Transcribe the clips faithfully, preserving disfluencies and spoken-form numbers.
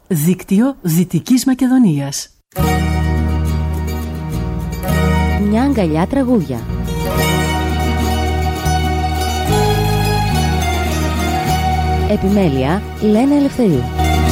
Δίκτυο Δυτικής Μακεδονίας. Μια αγκαλιά τραγούδια. Επιμέλεια Λένα Ελευθερίου.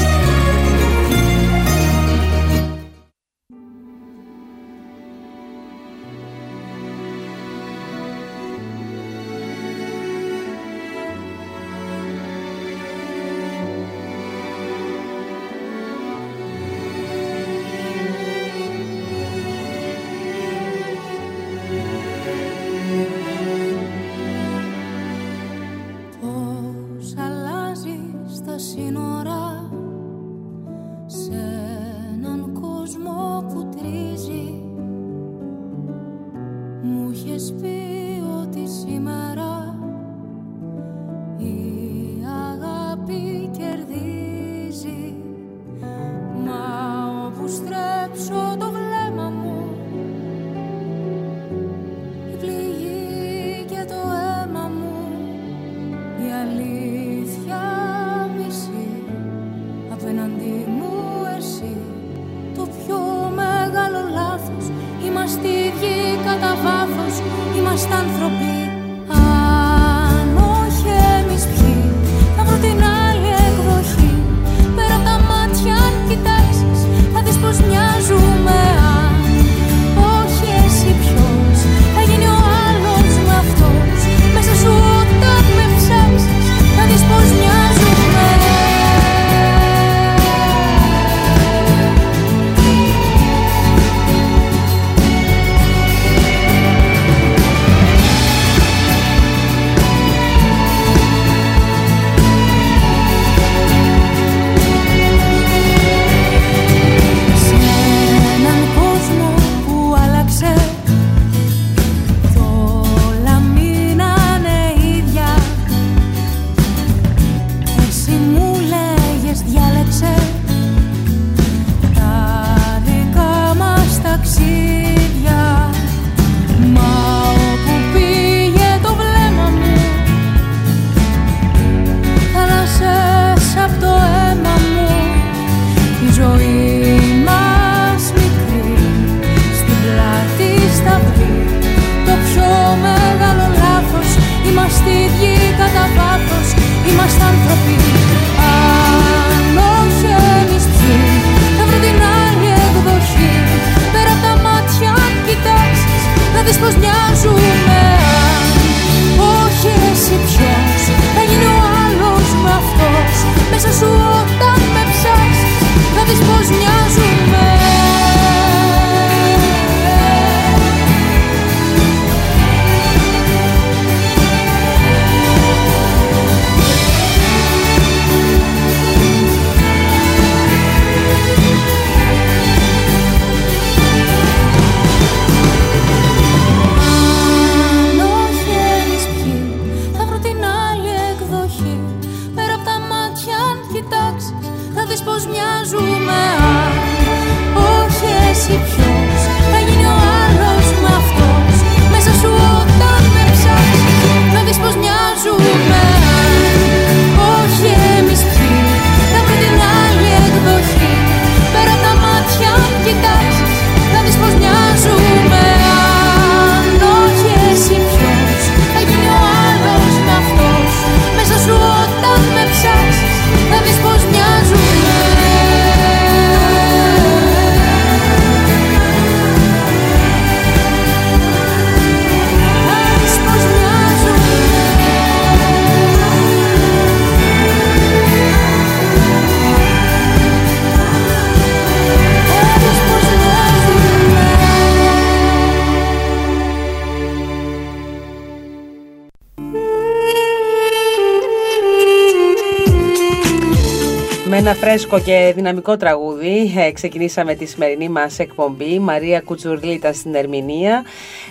Ένα φρέσκο και δυναμικό τραγούδι ε, ξεκινήσαμε τη σημερινή μας εκπομπή. Μαρία Κουτσουρλή ήταν στην ερμηνεία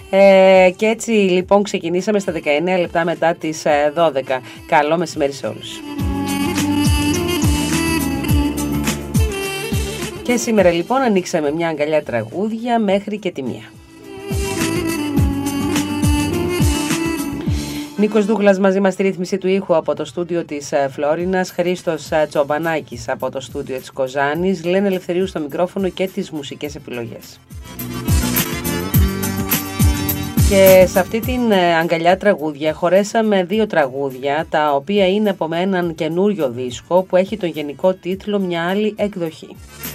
ε, και έτσι λοιπόν ξεκινήσαμε στα δεκαεννέα λεπτά μετά τις ε, δώδεκα. Καλό μεσημέρι σε όλους. Και σήμερα λοιπόν ανοίξαμε μια αγκαλιά τραγούδια μέχρι και τη μία. Νίκος Δούγλας μαζί μας στη ρύθμιση του ήχου από το στούντιο της Φλόρινας, Χρήστος Τσομπανάκης από το στούντιο της Κοζάνης, Λένα Ελευθερίου στο μικρόφωνο και τις μουσικές επιλογές. Και σε αυτή την αγκαλιά τραγούδια χωρέσαμε δύο τραγούδια, τα οποία είναι από έναν καινούριο δίσκο που έχει τον γενικό τίτλο «Μια άλλη εκδοχή».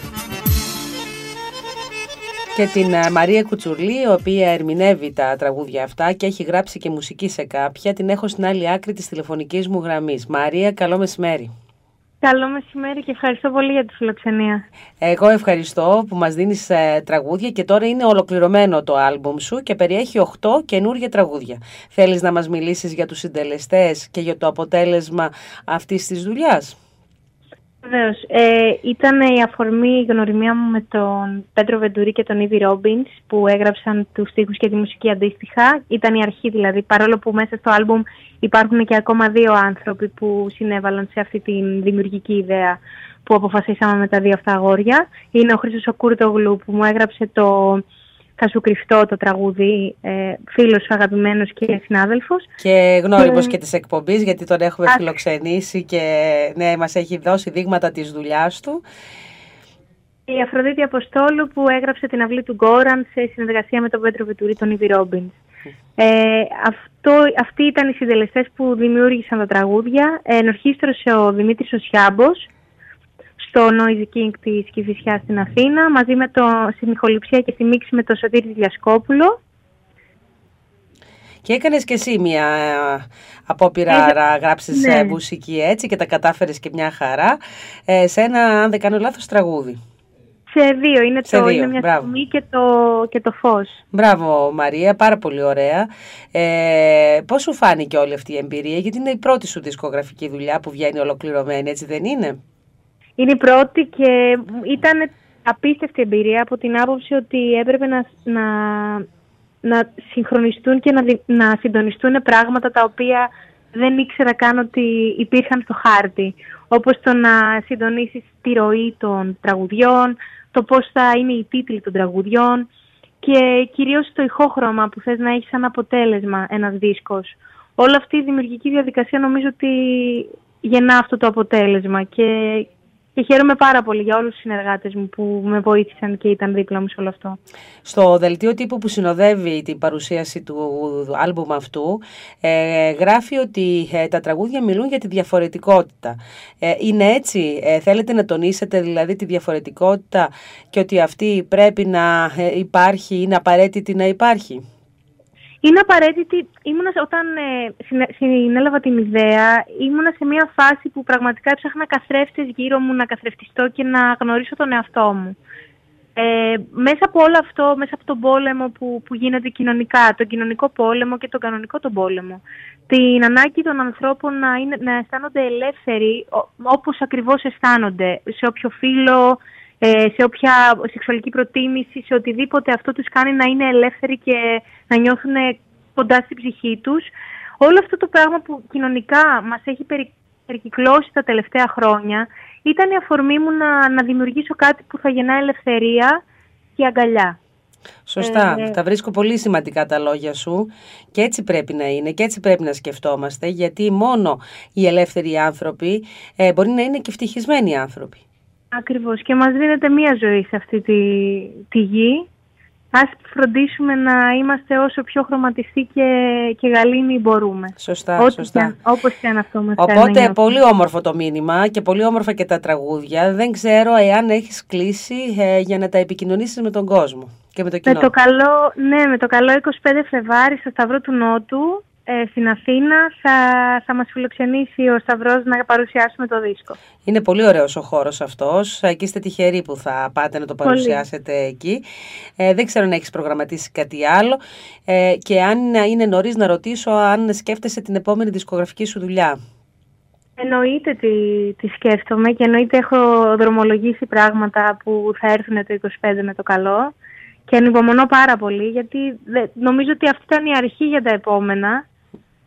Και την Μαρία Κουτσουρλή, η οποία ερμηνεύει τα τραγούδια αυτά και έχει γράψει και μουσική σε κάποια, την έχω στην άλλη άκρη της τηλεφωνικής μου γραμμής. Μαρία, καλό μεσημέρι. Καλό μεσημέρι και ευχαριστώ πολύ για τη φιλοξενία. Εγώ ευχαριστώ που μας δίνεις ε, τραγούδια και τώρα είναι ολοκληρωμένο το άλμπουμ σου και περιέχει οκτώ καινούργια τραγούδια. Θέλεις να μας μιλήσεις για τους συντελεστές και για το αποτέλεσμα αυτής της δουλειάς? Βεβαίως. Ε, ήταν η αφορμή η γνωριμία μου με τον Πέτρο Βεντουρί και τον Ήβι Ρόμπινς που έγραψαν τους στίχους και τη μουσική αντίστοιχα. Ήταν η αρχή δηλαδή, παρόλο που μέσα στο άλμπουμ υπάρχουν και ακόμα δύο άνθρωποι που συνέβαλαν σε αυτή τη δημιουργική ιδέα που αποφασίσαμε με τα δύο αυτά αγόρια. Είναι ο Χρήστος ο Κούρτογλου που μου έγραψε το «Θα σου κρυφτώ» το τραγούδι, ε, φίλος αγαπημένος και συνάδελφος. Και γνώριμος και, και της εκπομπής, γιατί τον έχουμε Α... φιλοξενήσει και ναι, μας έχει δώσει δείγματα της δουλειάς του. Η Αφροδίτη Αποστόλου που έγραψε την αυλή του Γκόραν σε συνεργασία με τον Πέτρο Βεντουρί, τον Ήβι Ρόμπινς. Ε, αυτό, αυτοί ήταν οι συντελεστές που δημιούργησαν τα τραγούδια. Ε, ενορχίστρωσε ο Δημήτρης ο Σιάμπος στο Noisy King της Κηφισιάς στην Αθήνα, μαζί με το, στη μιχοληψία και στη μίξη με τον Σωτήρη Διασκόπουλο. Και έκανες και εσύ μια απόπειρα ε, να γράψεις ναι. μουσική έτσι και τα κατάφερες και μια χαρά ε, σε ένα, αν δεν κάνω λάθος, τραγούδι. Σε δύο, είναι, σε το, δύο. είναι μια Μπράβο. στιγμή και το, και το φως. Μπράβο Μαρία, πάρα πολύ ωραία. Ε, πώς σου φάνηκε όλη αυτή η εμπειρία, γιατί είναι η πρώτη σου δισκογραφική δουλειά που βγαίνει ολοκληρωμένη, έτσι δεν είναι? Είναι η πρώτη και ήταν απίστευτη εμπειρία από την άποψη ότι έπρεπε να, να, να συγχρονιστούν και να, να συντονιστούν πράγματα τα οποία δεν ήξερα καν ότι υπήρχαν στο χάρτη. Όπως το να συντονίσεις τη ροή των τραγουδιών, το πώς θα είναι οι τίτλοι των τραγουδιών και κυρίως το ηχόχρωμα που θες να έχεις σαν αποτέλεσμα ένας δίσκος. Όλη αυτή η δημιουργική διαδικασία νομίζω ότι γεννά αυτό το αποτέλεσμα και, και χαίρομαι πάρα πολύ για όλους τους συνεργάτες μου που με βοήθησαν και ήταν δίπλα μου σε όλο αυτό. Στο δελτίο τύπου που συνοδεύει την παρουσίαση του άλμπουμ αυτού ε, γράφει ότι ε, τα τραγούδια μιλούν για τη διαφορετικότητα. Ε, είναι έτσι? Ε, θέλετε να τονίσετε δηλαδή τη διαφορετικότητα και ότι αυτή πρέπει να ε, υπάρχει, είναι απαραίτητη να υπάρχει? Είναι απαραίτητη. Ήμουνα, όταν ε, συνέλαβα την ιδέα, ήμουνα σε μια φάση που πραγματικά έψαχνα καθρέφτες γύρω μου, να καθρεφτιστώ και να γνωρίσω τον εαυτό μου. Ε, μέσα από όλο αυτό, μέσα από τον πόλεμο που, που γίνεται κοινωνικά, τον κοινωνικό πόλεμο και τον κανονικό τον πόλεμο, την ανάγκη των ανθρώπων να, είναι, να αισθάνονται ελεύθεροι όπως ακριβώς αισθάνονται, σε όποιο φύλο, σε όποια σεξουαλική προτίμηση, σε οτιδήποτε αυτό τους κάνει να είναι ελεύθεροι και να νιώθουν κοντά στην ψυχή τους. Όλο αυτό το πράγμα που κοινωνικά μας έχει περι, περικυκλώσει τα τελευταία χρόνια ήταν η αφορμή μου να, να δημιουργήσω κάτι που θα γεννά ελευθερία και αγκαλιά. Σωστά. Ε, τα βρίσκω πολύ σημαντικά τα λόγια σου και έτσι πρέπει να είναι και έτσι πρέπει να σκεφτόμαστε, γιατί μόνο οι ελεύθεροι άνθρωποι ε, μπορεί να είναι και ευτυχισμένοι άνθρωποι. Ακριβώς. Και μας δίνεται μία ζωή σε αυτή τη, τη γη. Ας φροντίσουμε να είμαστε όσο πιο χρωματιστοί και, και γαλήνοι μπορούμε. Σωστά, Ό,τι σωστά. Και, όπως και αν αυτό μας Οπότε κάνει, πολύ όμορφο το μήνυμα και πολύ όμορφα και τα τραγούδια. Δεν ξέρω εάν έχεις κλείσει ε, για να τα επικοινωνήσεις με τον κόσμο και με το κοινό. Με το καλό, ναι, με το καλό είκοσι πέντε Φλεβάρι στο Σταυρό του Νότου, ε, στην Αθήνα, θα, θα μας φιλοξενήσει ο Σταυρός να παρουσιάσουμε το δίσκο. Είναι πολύ ωραίος ο χώρος αυτός και είστε τυχεροί που θα πάτε να το παρουσιάσετε πολύ εκεί. Ε, δεν ξέρω αν έχεις προγραμματίσει κάτι άλλο ε, και αν είναι νωρίς να ρωτήσω αν σκέφτεσαι την επόμενη δισκογραφική σου δουλειά. Εννοείται τη, τη σκέφτομαι και εννοείται έχω δρομολογήσει πράγματα που θα έρθουν το είκοσι πέντε με το καλό και ανυπομονώ πάρα πολύ γιατί νομίζω ότι αυτή ήταν η αρχή για τα επόμενα.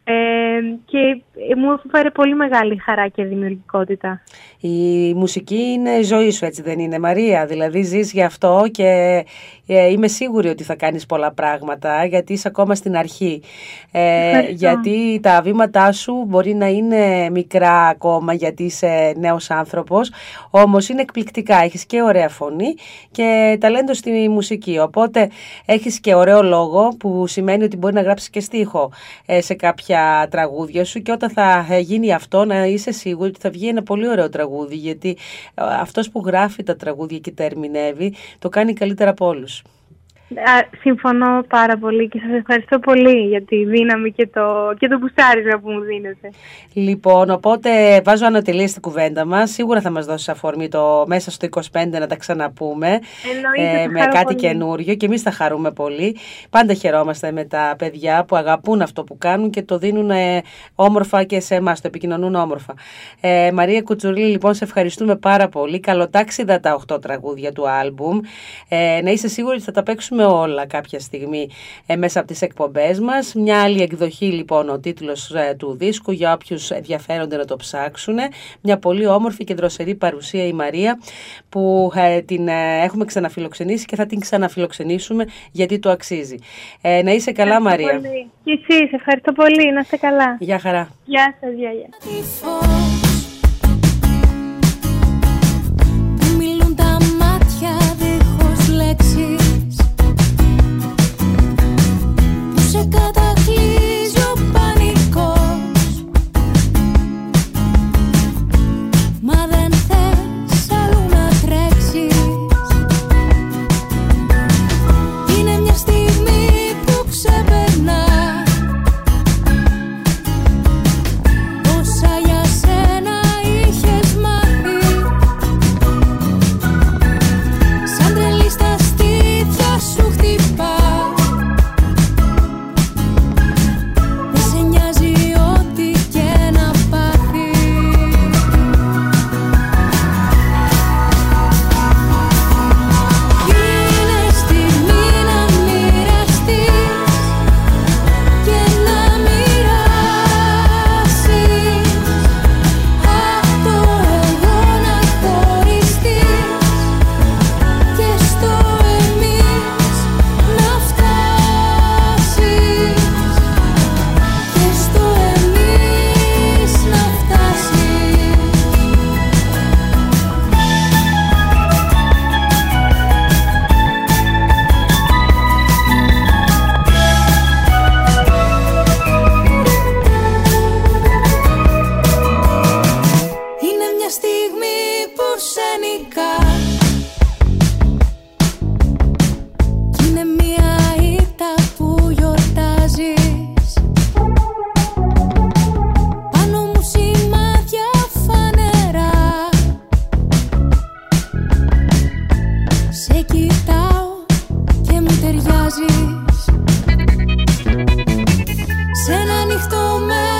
Ε, και μου έφερε πολύ μεγάλη χαρά και δημιουργικότητα. Η μουσική είναι η ζωή σου, έτσι δεν είναι, Μαρία? Δηλαδή ζεις γι' αυτό και ε, είμαι σίγουρη ότι θα κάνεις πολλά πράγματα, γιατί είσαι ακόμα στην αρχή. Ε, γιατί τα βήματά σου μπορεί να είναι μικρά ακόμα, γιατί είσαι νέος άνθρωπος, όμως είναι εκπληκτικά. Έχεις και ωραία φωνή και ταλέντο στη μουσική, οπότε έχεις και ωραίο λόγο, που σημαίνει ότι μπορεί να γράψεις και στίχο ε, σε κάποια τραγούδια σου, και όταν θα γίνει αυτό να είσαι σίγουρη ότι θα βγει ένα πολύ ωραίο τραγούδι, γιατί αυτός που γράφει τα τραγούδια και τα ερμηνεύει το κάνει καλύτερα από όλους. Συμφωνώ πάρα πολύ και σας ευχαριστώ πολύ για τη δύναμη και το, και το μπουστάρισμα που μου δίνετε. Λοιπόν, οπότε βάζω ανατελεία στην κουβέντα μας. Σίγουρα θα μας δώσεις αφορμή το, μέσα στο είκοσι πέντε να τα ξαναπούμε ε, με κάτι πολύ καινούριο, και εμείς θα χαρούμε πολύ. Πάντα χαιρόμαστε με τα παιδιά που αγαπούν αυτό που κάνουν και το δίνουν ε, όμορφα και σε εμάς, το επικοινωνούν όμορφα. Ε, Μαρία Κουτσουρλή, λοιπόν, σε ευχαριστούμε πάρα πολύ. Καλοτάξιδα τα οκτώ τραγούδια του άλμπουμ. Ε, να είσαι σίγουρη ότι θα τα παίξουμε με όλα κάποια στιγμή ε, μέσα από τις εκπομπές μας. Μια άλλη εκδοχή, λοιπόν, ο τίτλος ε, του δίσκου, για όποιους ενδιαφέρονται να το ψάξουν. Μια πολύ όμορφη και δροσερή παρουσία η Μαρία, που ε, την ε, έχουμε ξαναφιλοξενήσει και θα την ξαναφιλοξενήσουμε, γιατί το αξίζει. Ε, να είσαι καλά, ευχαριστώ, Μαρία. Πολύ. Και εσείς, ευχαριστώ πολύ. Να είστε καλά. Γεια χαρά. Γεια σας, γεια, γεια. Μιλούν τα μάτια δίχως λέξεις, σε κατακλείζει ο πανικός, μα δεν θες αλλού να τρέξεις. Είναι μια στιγμή που ξεπερνά όσα για σένα είχες μάθει, σαν τρελή στα στήθια σου χτυπά. Σε ένα ανοιχτό μέλλον